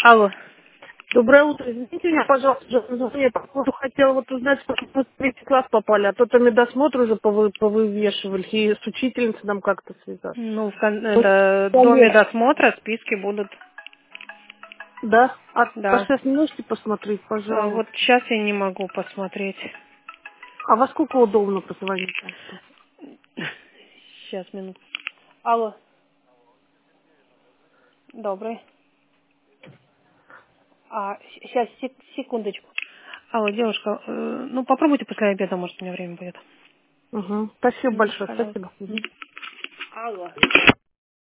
Алло. Доброе утро. Извините меня, пожалуйста, я по поводу хотела вот узнать, сколько мы в третий класс попали, а то там медосмотр уже повывешивали, и с учительницей нам как-то связаться. Ну, Вот, до медосмотра списки будут, да? А да. сейчас не можете посмотреть, Вот пожалуйста? сейчас я не могу посмотреть. А во сколько удобно позвонить вам? Сейчас, минуту. Алло. Добрый. Сейчас, секундочку. Алло, девушка, ну попробуйте после обеда, может, у меня время будет. Угу. Спасибо большое, Пожалуйста. спасибо. Мгм. Алло.